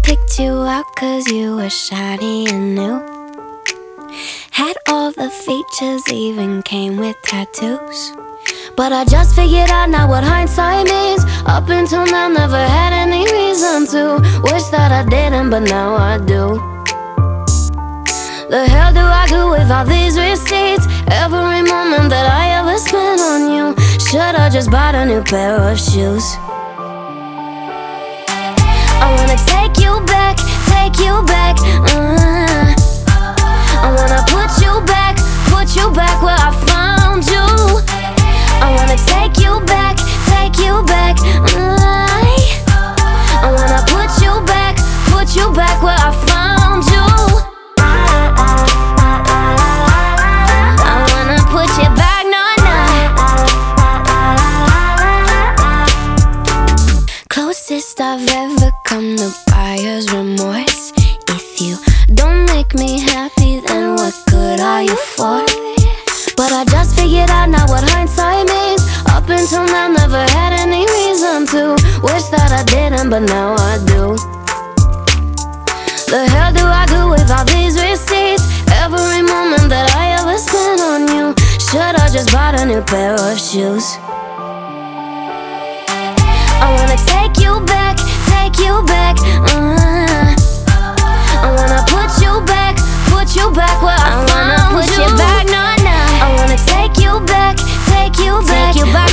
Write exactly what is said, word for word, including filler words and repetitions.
picked you out cause you were shiny and new. Had all the features, even came with tattoos. But I just figured out now what hindsight means. Up until now, never had any reason to wish that I didn't, but now I do. The hell do I do with all these receipts? Every moment that I ever spent on you. Should I just buy a new pair of shoes? I wanna take you back, take you back, uh. I wanna put you back, put you back where I found you. I wanna take you back, take you back, uh. I wanna put you back, put you back where I found you. I wanna put you back, no, no. Closest I've ever come to buyer's remorse. If you don't make me happy, then what good are you for? But I just figured out now what hindsight means. Up until now, never had any reason to wish that I didn't, but now I do. The hell do I do with all these receipts? Every moment that I ever spent on you. Should I just buy a new pair of shoes? I wanna take you back, take you back, uh. I wanna put you back, put you back where I, I found wanna put you. you back, no, no. I wanna take you back, take you back, take you back.